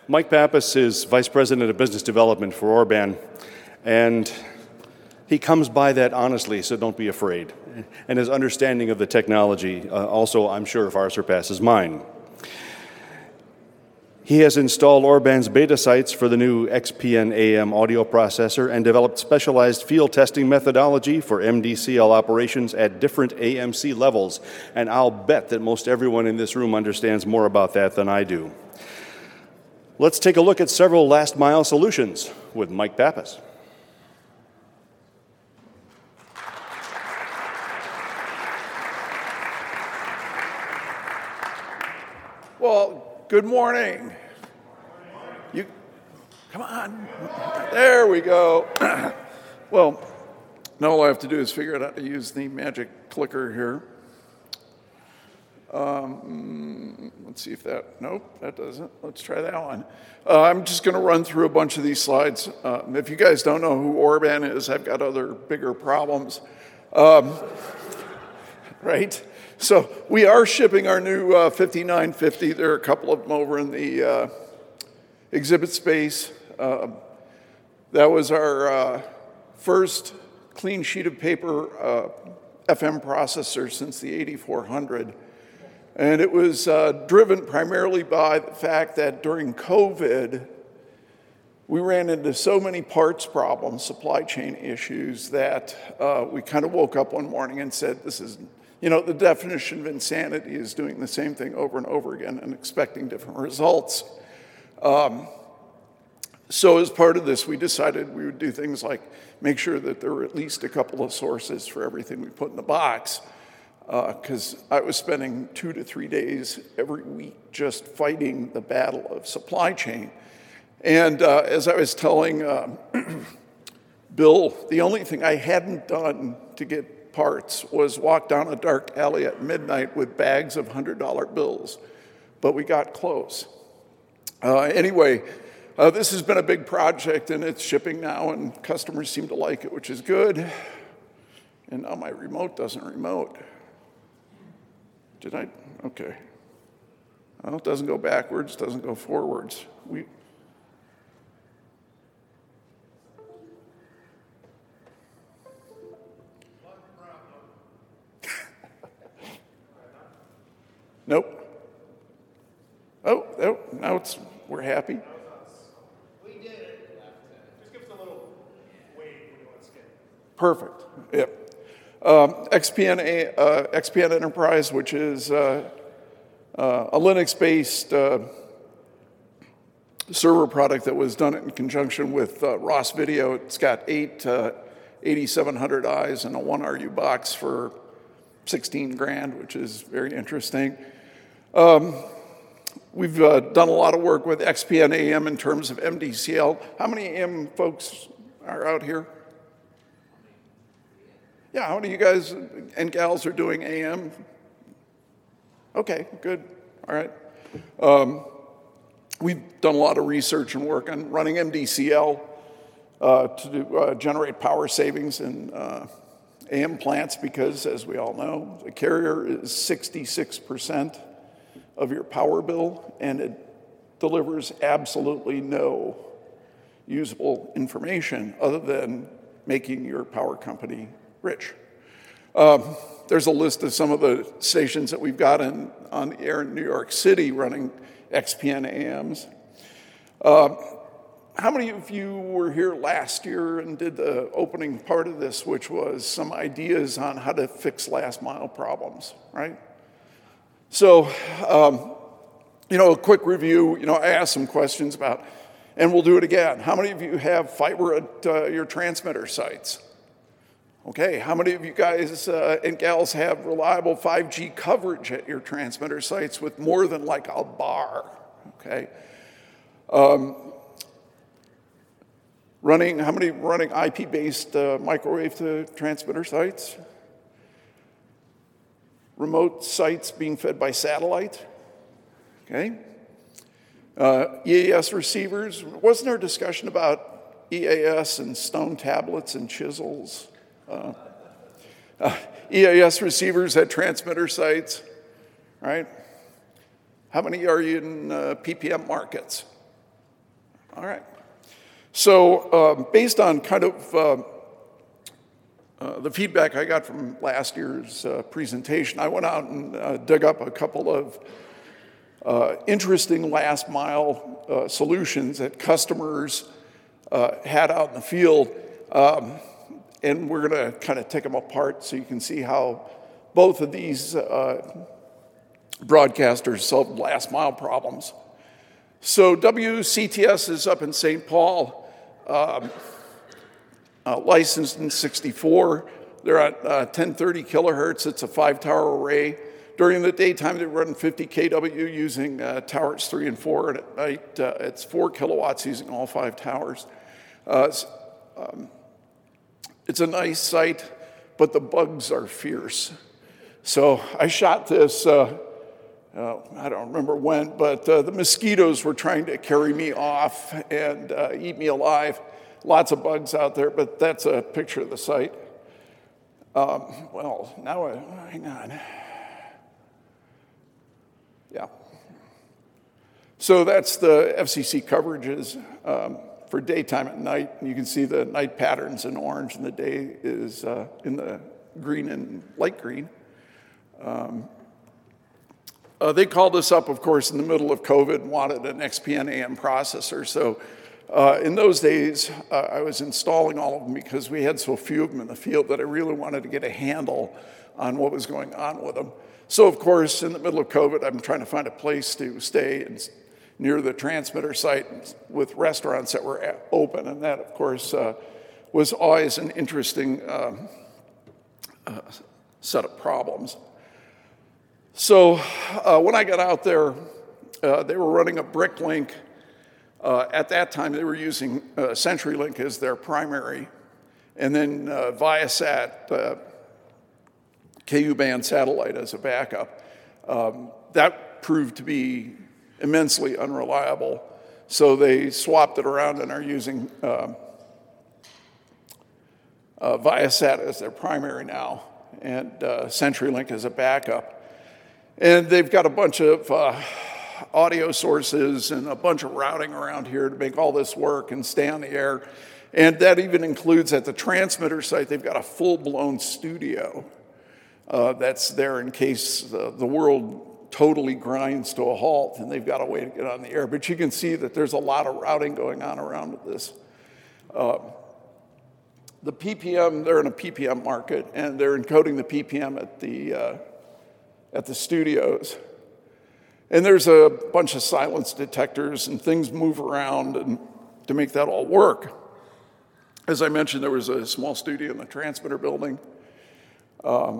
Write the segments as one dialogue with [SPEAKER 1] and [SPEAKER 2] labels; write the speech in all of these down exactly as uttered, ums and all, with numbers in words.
[SPEAKER 1] Mike Pappas is Vice President of Business Development for Orban, and he comes by that honestly, so don't be afraid. And his understanding of the technology uh, also, I'm sure, far surpasses mine. He has installed Orban's beta sites for the new X P N A M audio processor and developed specialized field testing methodology for M D C L operations at different A M C levels. And I'll bet that most everyone in this room understands more about that than I do. Let's take a look at several last mile solutions with Mike Pappas.
[SPEAKER 2] Well, good morning. You, come on. There we go. Well, now all I have to do is figure out how to use the magic clicker here. Um, let's see if that, nope, that doesn't. Let's try that one. Uh, I'm just going to run through a bunch of these slides. Uh, if you guys don't know who Orban is, I've got other bigger problems. Um, right? So we are shipping our new uh, fifty-nine fifty. There are a couple of them over in the uh, exhibit space. Uh, that was our uh, first clean sheet of paper uh, F M processor since the eighty-four hundred. And it was uh, driven primarily by the fact that during COVID, we ran into so many parts problems, supply chain issues, that uh, we kind of woke up one morning and said, this is, you know, the definition of insanity is doing the same thing over and over again and expecting different results. Um, so as part of this, we decided we would do things like make sure that there were at least a couple of sources for everything we put in the box. Because uh, I was spending two to three days every week just fighting the battle of supply chain. And uh, as I was telling uh, Bill, the only thing I hadn't done to get parts was walk down a dark alley at midnight with bags of one hundred dollar bills. But we got close. Uh, anyway, uh, this has been a big project, and it's shipping now, and customers seem to like it, which is good. And now my remote doesn't remote. Did I? Okay. Well, it doesn't go backwards, doesn't go forwards. We. Nope. Oh, oh, now it's, we're happy.
[SPEAKER 3] We did it. Just give us a little wave when you want to skip.
[SPEAKER 2] Perfect. Yep. Um, X P N, uh, X P N Enterprise, which is uh, uh, a Linux-based uh, server product that was done in conjunction with uh, Ross Video. It's got eight uh, eighty-seven hundred I's and a one R U box for sixteen grand, which is very interesting. Um, we've uh, done a lot of work with X P N A M in terms of M D C L. How many A M folks are out here? Yeah, how many of you guys and gals are doing A M? Okay, good. All right. Um, we've done a lot of research and work on running M D C L uh, to do, uh, generate power savings in uh, A M plants because, as we all know, the carrier is sixty-six percent of your power bill, and it delivers absolutely no usable information other than making your power company rich. Um, there's a list of some of the stations that we've got in, on the air in New York City running X P N A Ms. Uh, how many of you were here last year and did the opening part of this, which was some ideas on how to fix last mile problems, right? So, um, you know, a quick review, you know, I asked some questions about, and we'll do it again. How many of you have fiber at uh, your transmitter sites? Okay, how many of you guys uh, and gals have reliable five G coverage at your transmitter sites with more than like a bar? Okay. Um, running, how many running I P-based uh, microwave to transmitter sites? Remote sites being fed by satellite? Okay. Uh, E A S receivers. Wasn't there a discussion about E A S and stone tablets and chisels? Uh, uh, E A S receivers at transmitter sites, right? How many are you in uh, P P M markets? All right. So um, based on kind of uh, uh, the feedback I got from last year's uh, presentation, I went out and uh, dug up a couple of uh, interesting last mile uh, solutions that customers uh, had out in the field. Um, and we're going to kind of take them apart so you can see how both of these uh, broadcasters solve last mile problems. So W C T S is up in Saint Paul. Um, uh, licensed in sixty-four. They're at uh, ten thirty kilohertz. It's a five tower array. During the daytime, they run fifty K W using uh, towers three and four, and at night, uh, it's four kilowatts using all five towers. Uh, it's, um, it's a nice site, but the bugs are fierce. So I shot this, uh, uh, I don't remember when, but uh, the mosquitoes were trying to carry me off and uh, eat me alive. Lots of bugs out there, but that's a picture of the site. Um, well, now, I, hang on. Yeah. So that's the F C C coverages um, for daytime and night. You can see the night patterns in orange, and the day is uh, in the green and light green. Um, uh, they called us up, of course, in the middle of COVID and wanted an X P N A M processor. So uh, in those days, uh, I was installing all of them because we had so few of them in the field that I really wanted to get a handle on what was going on with them. So, of course, in the middle of COVID, I'm trying to find a place to stay and near the transmitter site with restaurants that were open. And that, of course, uh, was always an interesting uh, uh, set of problems. So uh, when I got out there, uh, they were running a Bricklink. Uh, at that time, they were using uh, CenturyLink as their primary. And then uh, Viasat, uh, K U-band satellite as a backup. Um, that proved to be immensely unreliable. So they swapped it around and are using uh, uh, Viasat as their primary now, and uh, CenturyLink as a backup. And they've got a bunch of uh, audio sources and a bunch of routing around here to make all this work and stay on the air. And that even includes at the transmitter site, they've got a full-blown studio uh, that's there in case uh, the world totally grinds to a halt and they've got a way to get on the air. But you can see that there's a lot of routing going on around with this. Uh, the P P M, they're in a P P M market, and they're encoding the P P M at the uh, at the studios. And there's a bunch of silence detectors and things move around and to make that all work. As I mentioned, there was a small studio in the transmitter building. Um,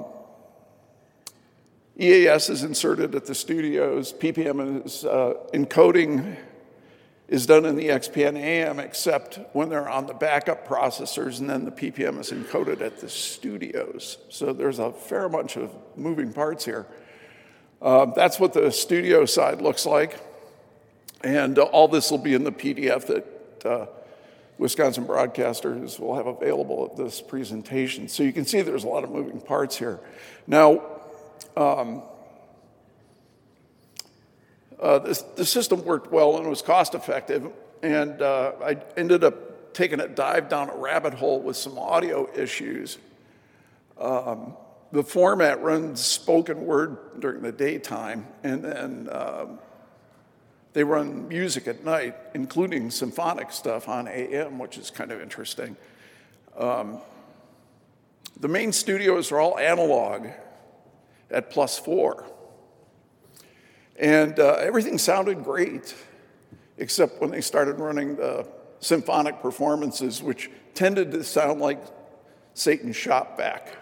[SPEAKER 2] E A S is inserted at the studios. P P M is uh, encoding is done in the X P N A M, except when they're on the backup processors, and then the P P M is encoded at the studios. So there's a fair bunch of moving parts here. Uh, that's what the studio side looks like. And uh, all this will be in the P D F that uh, Wisconsin broadcasters will have available at this presentation. So you can see there's a lot of moving parts here. Now, um, uh, this, the system worked well and was cost effective. And uh, I ended up taking a dive down a rabbit hole with some audio issues. Um, The format runs spoken word during the daytime, and then um, they run music at night, including symphonic stuff on A M, which is kind of interesting. Um, the main studios are all analog at plus four. And uh, everything sounded great, except when they started running the symphonic performances, which tended to sound like Satan's shop vac.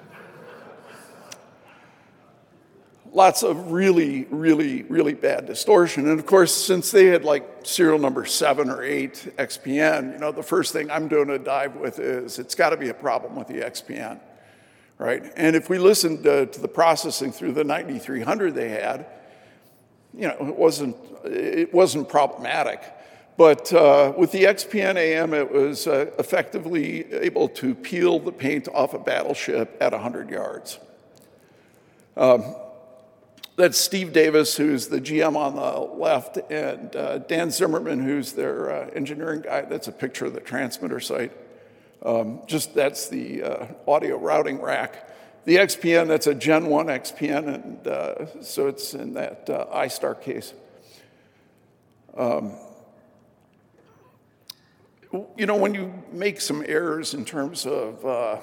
[SPEAKER 2] Lots of really, really, really bad distortion. And of course, since they had like serial number seven or eight X P N, you know, the first thing I'm doing a dive with is it's got to be a problem with the X P N, right? And if we listened uh, to the processing through the ninety-three hundred they had, you know, it wasn't it wasn't problematic. But uh, with the X P N A M, it was uh, effectively able to peel the paint off a battleship at one hundred yards. Um, that's Steve Davis, who's the G M on the left, and uh, Dan Zimmerman, who's their uh, engineering guy. That's a picture of the transmitter site. Um, just that's the uh, audio routing rack. The X P N, that's a Gen one X P N, and uh, so it's in that uh, iStar case. Um, you know, when you make some errors in terms of uh,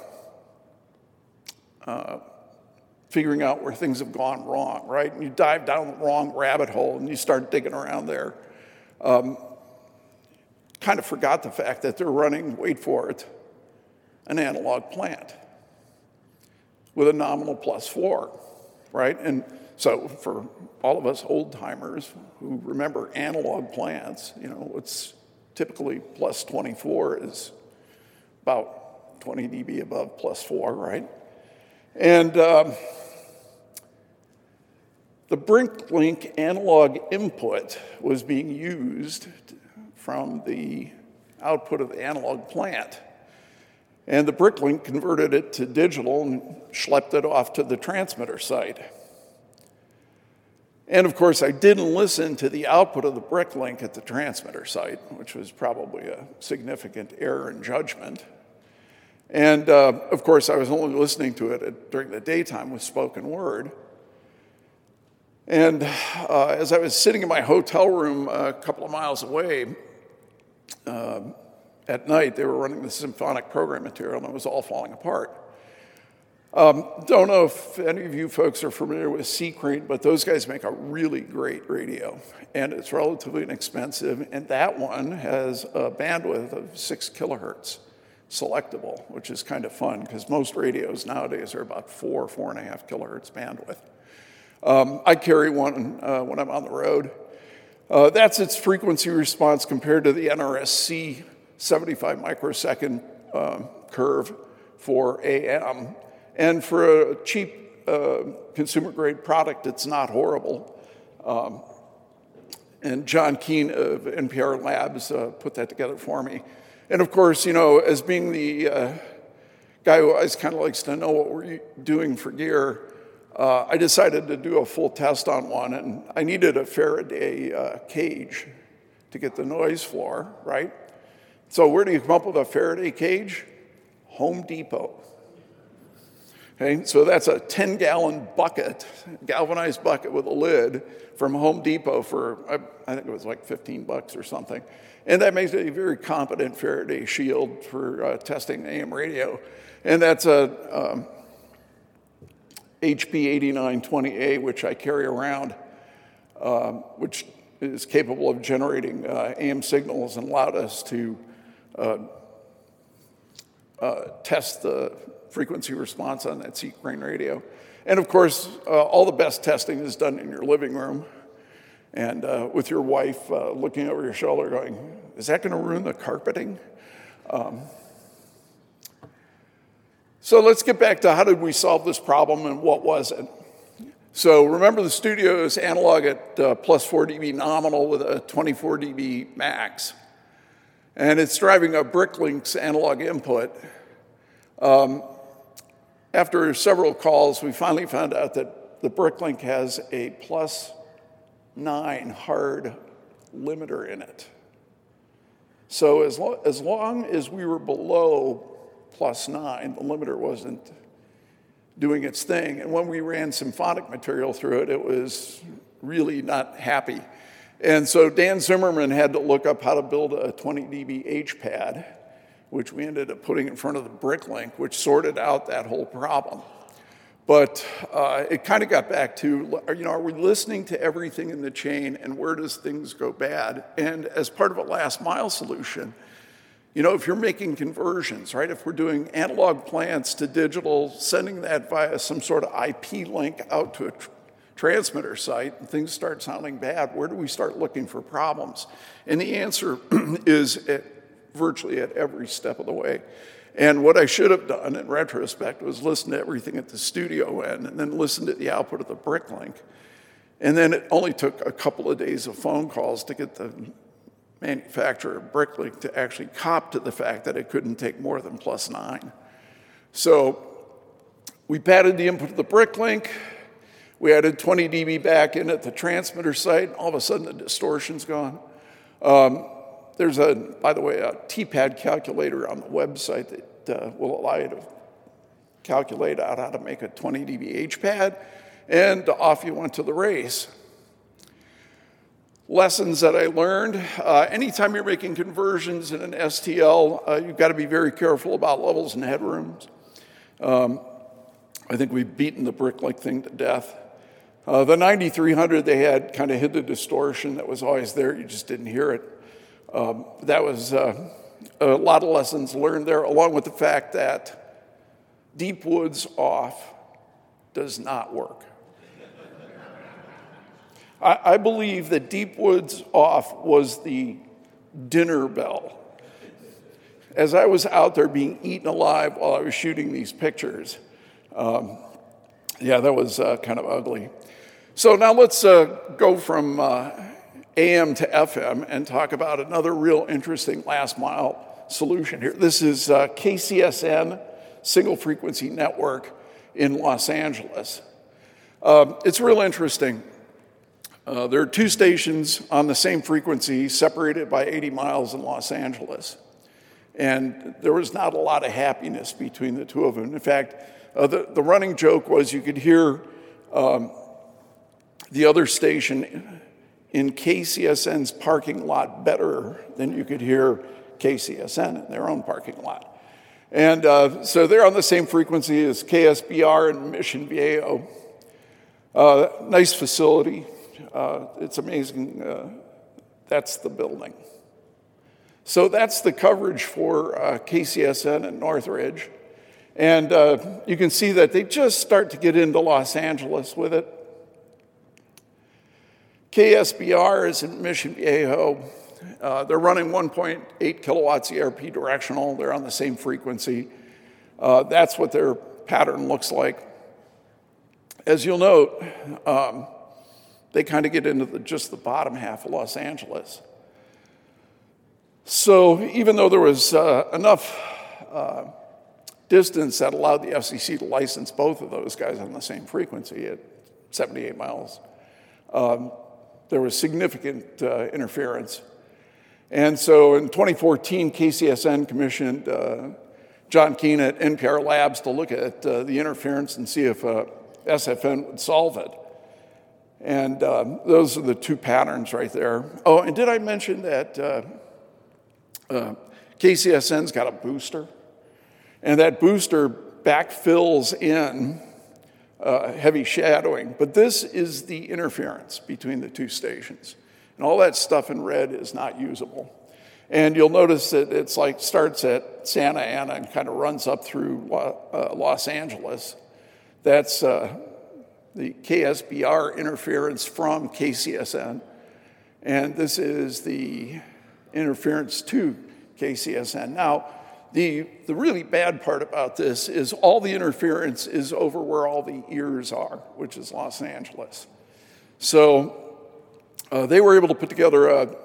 [SPEAKER 2] uh, figuring out where things have gone wrong, right? And you dive down the wrong rabbit hole and you start digging around there. Um, kind of forgot the fact that they're running, wait for it, an analog plant with a nominal plus four, right? And so for all of us old timers who remember analog plants, you know, it's typically plus twenty-four is about twenty D B above plus four, right? And um, the BrickLink analog input was being used from the output of the analog plant. And the BrickLink converted it to digital and schlepped it off to the transmitter site. And of course, I didn't listen to the output of the BrickLink at the transmitter site, which was probably a significant error in judgment. And uh, of course, I was only listening to it at, during the daytime with spoken word. And uh, as I was sitting in my hotel room a couple of miles away, uh, at night, they were running the symphonic program material, and it was all falling apart. Um, don't know if any of you folks are familiar with C-Crane, but those guys make a really great radio, and it's relatively inexpensive, and that one has a bandwidth of six kilohertz, selectable, which is kind of fun, because most radios nowadays are about four, four and a half kilohertz bandwidth. Um, I carry one uh, when I'm on the road. Uh, that's its frequency response compared to the N R S C seventy-five microsecond um, curve for A M. And for a cheap uh, consumer-grade product, it's not horrible. Um, and John Keene of N P R Labs uh, put that together for me. And of course, you know, as being the uh, guy who always kind of likes to know what we're doing for gear, uh, I decided to do a full test on one, and I needed a Faraday uh, cage to get the noise floor, right? So where do you come up with a Faraday cage? Home Depot. Okay, so that's a ten gallon bucket, galvanized bucket with a lid from Home Depot for, I think it was like fifteen bucks or something. And that makes it a very competent Faraday shield for uh, testing A M radio. And that's a um, H P eighty-nine twenty A, which I carry around, um, which is capable of generating uh, A M signals and allowed us to uh, uh, test the frequency response on that C-Crane radio. And of course, uh, all the best testing is done in your living room and uh, with your wife uh, looking over your shoulder going, is that gonna ruin the carpeting? Um, so let's get back to how did we solve this problem and what was it? So remember the studio is analog at uh, plus four D B nominal with a twenty-four D B max. And it's driving a BrickLink's analog input. Um, After several calls, we finally found out that the BrickLink has a plus nine hard limiter in it. So as, lo- as long as we were below plus nine, the limiter wasn't doing its thing. And when we ran symphonic material through it, it was really not happy. And so Dan Zimmerman had to look up how to build a twenty D B H pad, which we ended up putting in front of the BrickLink, which sorted out that whole problem. But uh, it kind of got back to, you know, are we listening to everything in the chain, and where does things go bad? And as part of a last mile solution, you know, if you're making conversions, right, if we're doing analog plants to digital, sending that via some sort of I P link out to a tr- transmitter site, and things start sounding bad, where do we start looking for problems? And the answer is at virtually at every step of the way. And what I should have done in retrospect was listen to everything at the studio end and then listen to the output of the BrickLink. And then it only took a couple of days of phone calls to get the manufacturer of BrickLink to actually cop to the fact that it couldn't take more than plus nine. So we padded the input of the BrickLink. We added twenty D B back in at the transmitter site, and all of a sudden the distortion's gone. Um, there's a, by the way, a T PAD calculator on the website that uh, will allow you to calculate out how to make a twenty D B H PAD, and off you went to the race. Lessons that I learned, uh, anytime you're making conversions in an S T L, uh, you've got to be very careful about levels and headrooms. Um, I think we've beaten the Bricklink thing to death. Uh, the ninety-three hundred, they had kind of hid the distortion that was always there, you just didn't hear it. Um, that was uh, a lot of lessons learned there, along with the fact that Deep Woods off does not work. I believe that Deep Woods off was the dinner bell. As I was out there being eaten alive while I was shooting these pictures, um, yeah, that was uh, kind of ugly. So now let's uh, go from uh, A M to F M and talk about another real interesting last mile solution here. This is uh, K C S N, Single Frequency Network in Los Angeles. Um, it's real interesting. Uh, there are two stations on the same frequency separated by eighty miles in Los Angeles. And there was not a lot of happiness between the two of them. In fact, uh, the, the running joke was you could hear um, the other station in K C S N's parking lot better than you could hear K C S N in their own parking lot. And uh, so they're on the same frequency as K S B R in Mission Viejo. Uh, nice facility. Uh, it's amazing. Uh, that's the building. So that's the coverage for uh, K C S N at Northridge. And uh, you can see that they just start to get into Los Angeles with it. K S B R is in Mission Viejo. Uh, they're running one point eight kilowatts E R P directional. They're on the same frequency. Uh, that's what their pattern looks like. As you'll note, um, they kind of get into the, just the bottom half of Los Angeles. So even though there was uh, enough uh, distance that allowed the F C C to license both of those guys on the same frequency at seventy-eight miles, um, there was significant uh, interference. And so in twenty fourteen, K C S N commissioned uh, John Keane at N P R Labs to look at uh, the interference and see if uh, S F N would solve it. And um, those are the two patterns right there. Oh, and did I mention that uh, uh, K C S N's got a booster? And that booster backfills in uh, heavy shadowing. But this is the interference between the two stations. And all that stuff in red is not usable. And you'll notice that it's like starts at Santa Ana and kind of runs up through uh, Los Angeles. That's uh, the K S B R interference from K C S N. And this is the interference to K C S N. Now, the, the really bad part about this is all the interference is over where all the ears are, which is Los Angeles. So uh, they were able to put together a,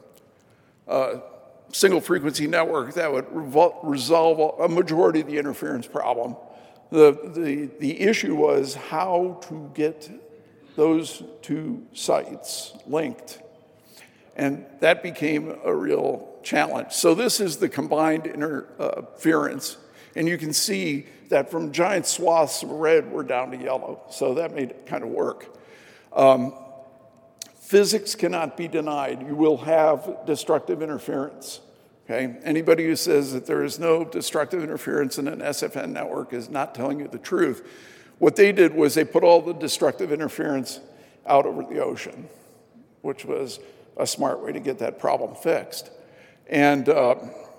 [SPEAKER 2] a single frequency network that would revol- resolve a majority of the interference problem. The, the, the issue was how to get those two sites linked. And that became a real challenge. So this is the combined interference. And you can see that from giant swaths of red, we're down to yellow. So that made it kind of work. Um, physics cannot be denied. You will have destructive interference. Okay? Anybody who says that there is no destructive interference in an S F N network is not telling you the truth. What they did was they put all the destructive interference out over the ocean, which was a smart way to get that problem fixed. And uh,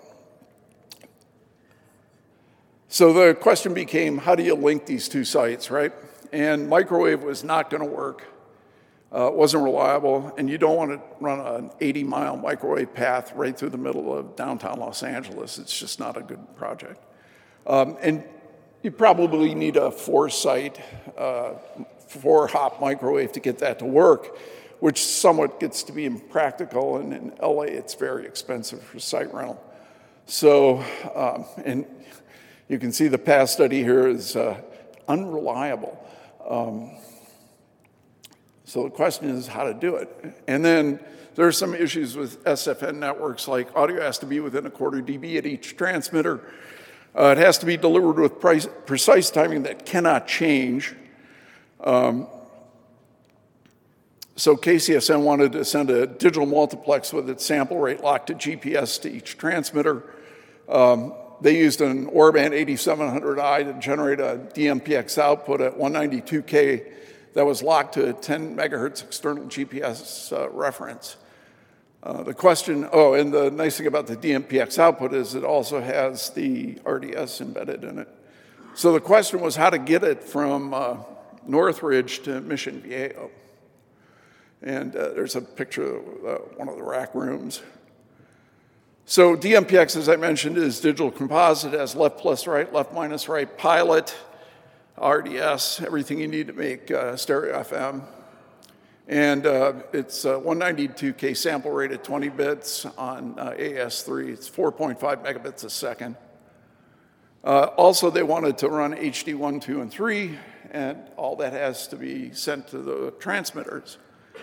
[SPEAKER 2] so the question became, how do you link these two sites, right? And microwave was not going to work. Uh, it wasn't reliable, and you don't want to run an eighty mile microwave path right through the middle of downtown Los Angeles. It's just not a good project. Um, and you probably need a four-site, uh, four-hop microwave to get that to work, which somewhat gets to be impractical, and in L A it's very expensive for site rental. So, um, and you can see the past study here is uh, unreliable. Um, So the question is how to do it. And then there are some issues with S F N networks, like audio has to be within a quarter dB at each transmitter. Uh, it has to be delivered with price, precise timing that cannot change. Um, so K C S N wanted to send a digital multiplex with its sample rate locked to G P S to each transmitter. Um, they used an Orban eighty-seven hundred I to generate a D M P X output at one ninety-two K that was locked to a ten megahertz external G P S uh, reference. Uh, the question, oh, and the nice thing about the D M P X output is it also has the R D S embedded in it. So the question was how to get it from uh, Northridge to Mission Viejo. And uh, there's a picture of uh, one of the rack rooms. So D M P X, as I mentioned, is digital composite. It has left plus right, left minus right, pilot, R D S, everything you need to make uh, stereo F M. And uh, it's uh, one ninety-two K sample rate at twenty bits on uh, A S three. It's four point five megabits a second. Uh, also, they wanted to run H D one, two, and three, and all that has to be sent to the transmitters.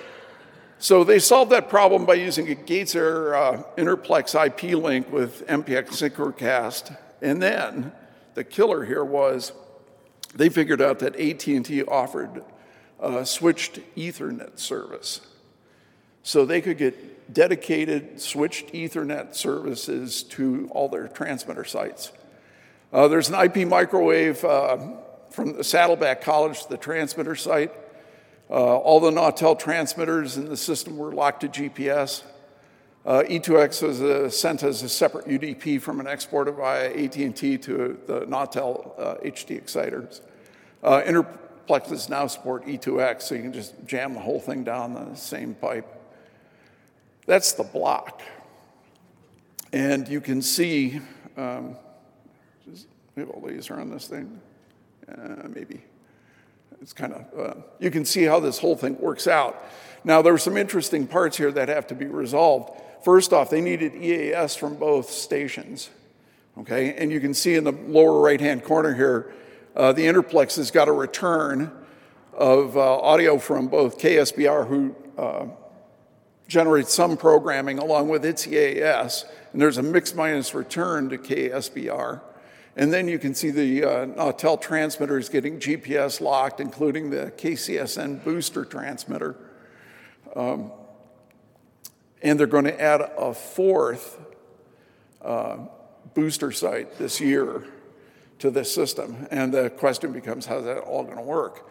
[SPEAKER 2] So they solved that problem by using a Gates-Air uh, interplex I P link with M P X Synchrocast. And then the killer here was they figured out that A T and T offered Uh, switched Ethernet service. So they could get dedicated switched Ethernet services to all their transmitter sites. Uh, there's an I P microwave uh, from the Saddleback College to the transmitter site. Uh, all the Nautel transmitters in the system were locked to G P S. Uh, E two X was uh, sent as a separate U D P from an exporter via A T and T to the Nautel uh, H D exciters. Uh, inter- Plexes now support E two X, so you can just jam the whole thing down the same pipe. That's the block. And you can see, um, we have a laser on this thing, uh, maybe. It's kind of, uh, you can see how this whole thing works out. Now, there are some interesting parts here that have to be resolved. First off, they needed E A S from both stations, okay? And you can see in the lower right-hand corner here, Uh, the interplex has got a return of uh, audio from both K S B R, who uh, generates some programming along with its E A S, and there's a mix minus return to K S B R. And then you can see the uh, Nautel transmitters getting G P S locked, including the K C S N booster transmitter. Um, and they're going to add a fourth uh, booster site this year to this system. And the question becomes, how's that all going to work?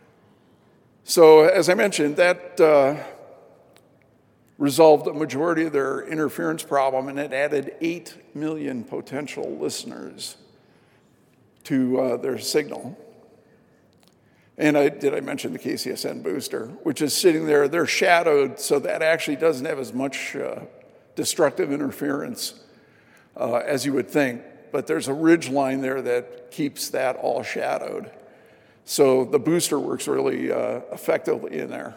[SPEAKER 2] So as I mentioned, that uh, resolved a majority of their interference problem, and it added eight million potential listeners to uh, their signal. And I, did I mention the K C S N booster, which is sitting there. They're shadowed, so that actually doesn't have as much uh, destructive interference uh, as you would think. But there's a ridge line there that keeps that all shadowed. So the booster works really uh, effectively in there.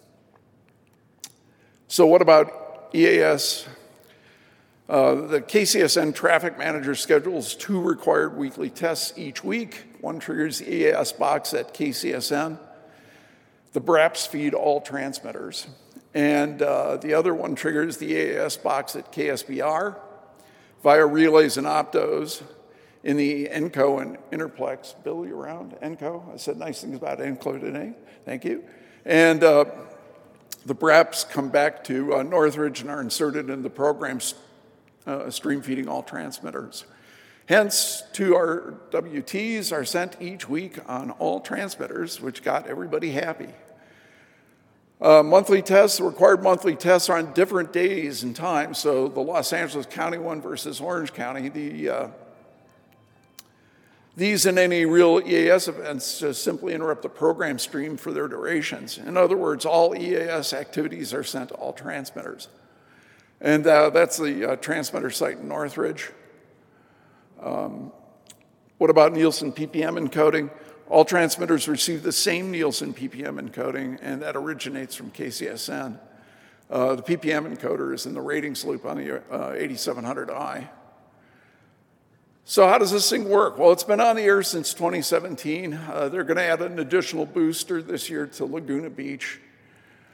[SPEAKER 2] So what about E A S? Uh, the K C S N traffic manager schedules two required weekly tests each week. One triggers the E A S box at K C S N. The B R A Ps feed all transmitters. And uh, the other one triggers the E A S box at K S B R via relays and optos in the E N C O and Interplex. Bill, you around? E N C O? I said nice things about E N C O today. Thank you. And uh, the B R A Ps come back to uh, Northridge and are inserted in the program, uh, stream feeding all transmitters. Hence, two R W Ts are sent each week on all transmitters, which got everybody happy. Uh, monthly tests, the required monthly tests are on different days and times. So the Los Angeles County one versus Orange County, the, uh, these and any real E A S events just simply interrupt the program stream for their durations. In other words, all E A S activities are sent to all transmitters. And uh, that's the uh, transmitter site in Northridge. Um, what about Nielsen P P M encoding? All transmitters receive the same Nielsen P P M encoding, and that originates from K C S N. Uh, the P P M encoder is in the ratings loop on the uh, eighty-seven hundred I. So how does this thing work? Well, it's been on the air since twenty seventeen. Uh, they're going to add an additional booster this year to Laguna Beach.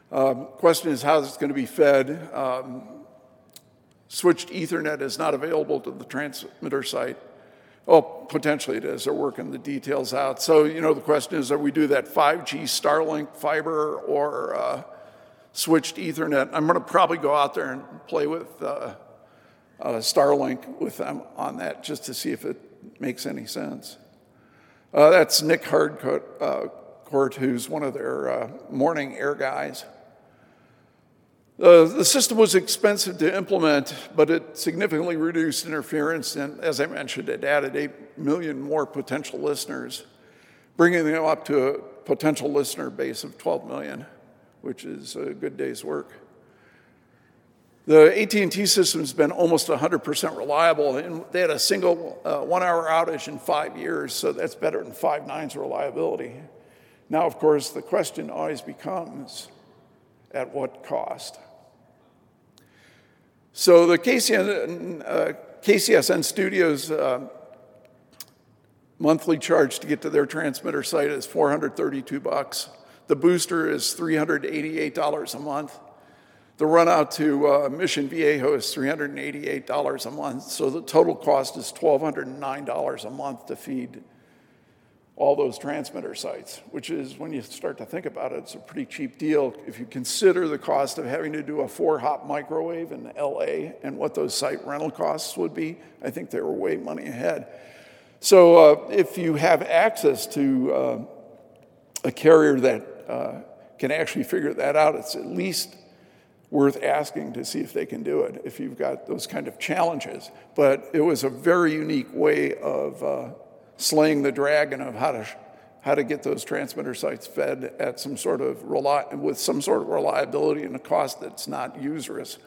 [SPEAKER 2] Um, question is how it's going to be fed. Um, switched Ethernet is not available to the transmitter site. Oh, potentially it is. They're working the details out. So, you know, the question is, are we do that five G Starlink fiber or uh, switched Ethernet? I'm going to probably go out there and play with uh, uh, Starlink with them on that just to see if it makes any sense. Uh, that's Nick Hardcourt, uh, Court, who's one of their uh, morning air guys. Uh, the system was expensive to implement, but it significantly reduced interference, and as I mentioned, it added eight million more potential listeners, bringing them up to a potential listener base of twelve million, which is a good day's work. The A T and T system's been almost one hundred percent reliable, and they had a single uh, one-hour outage in five years, so that's better than five nines reliability. Now, of course, the question always becomes, at what cost? So the K C N, uh, K C S N Studios uh, monthly charge to get to their transmitter site is four hundred thirty-two bucks. The booster is three hundred eighty-eight dollars a month. The run out to uh, Mission Viejo is three hundred eighty-eight dollars a month. So the total cost is one thousand two hundred nine dollars a month to feed all those transmitter sites, which is, when you start to think about it, it's a pretty cheap deal. If you consider the cost of having to do a four-hop microwave in L A and what those site rental costs would be, I think they were way money ahead. So uh, if you have access to uh, a carrier that uh, can actually figure that out, it's at least worth asking to see if they can do it, if you've got those kind of challenges. But it was a very unique way of uh, slaying the dragon of how to how to get those transmitter sites fed at some sort of reli- with some sort of reliability and a cost that's not usurious.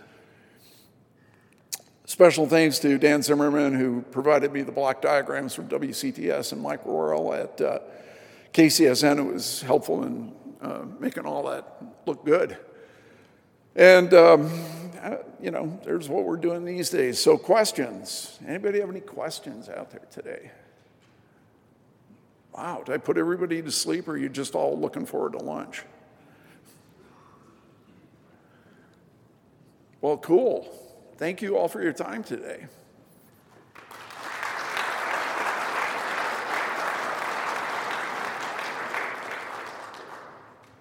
[SPEAKER 2] Special thanks to Dan Zimmerman, who provided me the block diagrams for W C T S and Mike Royal at uh, K C S N. It was helpful in uh, making all that look good. And, um, you know, there's what we're doing these days. So questions. Anybody have any questions out there today? Wow, did I put everybody to sleep, or are you just all looking forward to lunch? Well, cool. Thank you all for your time today.